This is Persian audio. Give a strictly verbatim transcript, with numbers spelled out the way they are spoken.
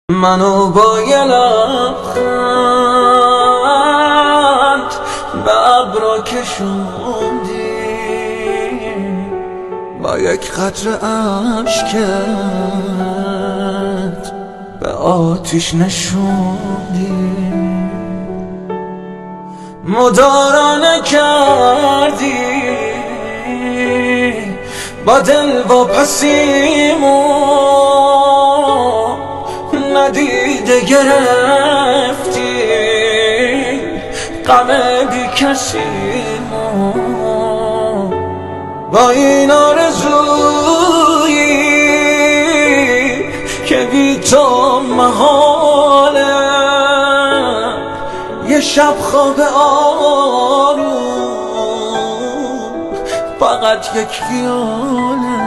منو با یه لبخند به ابرا کشوندی، با یک قطره اشکت به آتیش نشوندی. مدارا نکردی با دل با پسیمو، ندیده گرفتی غم بی کسیمو. با این آرزویی که بی تو محاله، یه شب خواب آروم فقط یک خیاله.